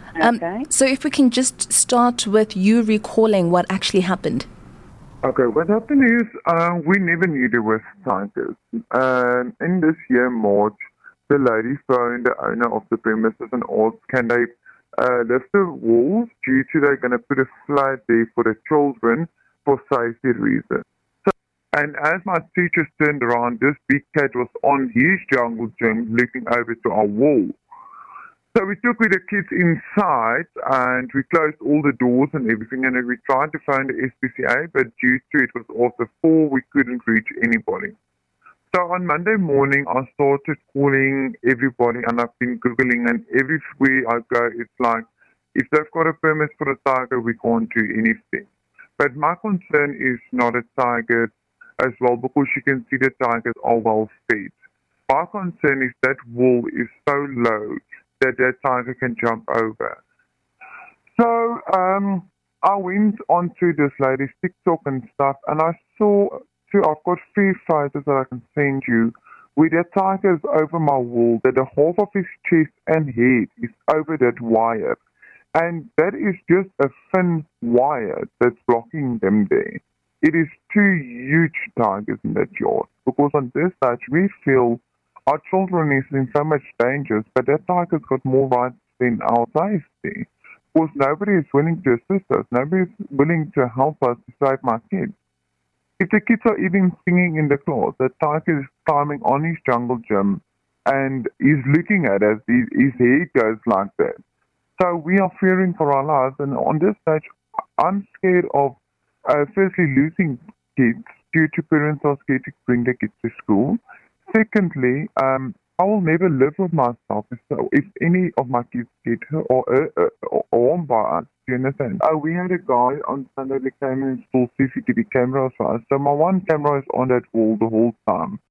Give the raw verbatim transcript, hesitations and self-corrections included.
Um, Okay. so if we can just start with you recalling what actually happened. Okay, what happened is uh, we never knew there were tigers. And in this year, March, the lady phoned the owner of the premises and asked, can they uh, lift the walls due to they're going to put a slide there for the children for safety reasons. So, and as my teachers turned around, this big cat was on his jungle gym looking over to our wall. So we took with the kids inside and we closed all the doors and everything and then we tried to find the S P C A, but due to it was after four, we couldn't reach anybody. So on Monday morning, I started calling everybody and I've been Googling and everywhere I go, it's like, if they've got a permit for a tiger, we can't do anything. But my concern is not a tiger as well because you can see the tigers are well fed. My concern is that wall is so low that that tiger can jump over. So um, I went onto this lady's TikTok and stuff, and I saw, two, I've got three photos that I can send you, where the tiger is over my wall, that the half of his chest and head is over that wire. And that is just a thin wire that's blocking them there. It is two huge tigers in that yard, because on this stage we feel our children is in so much danger, but that tiger's got more rights than our safety. Because nobody is willing to assist us. Nobody is willing to help us to save my kids. If the kids are even singing in the class, the tiger is climbing on his jungle gym and he's looking at us. His, his head goes like that. So we are fearing for our lives. And on this stage, I'm scared of uh, firstly losing kids due to parents are scared to bring their kids to school. Secondly, um, I will never live with myself. So if any of my kids get hurt or, uh, uh, or harmed by us, do you understand? Uh, we had a guy on Sunday that came and installed C C T V cameras for us. So my one camera is on that wall the whole time.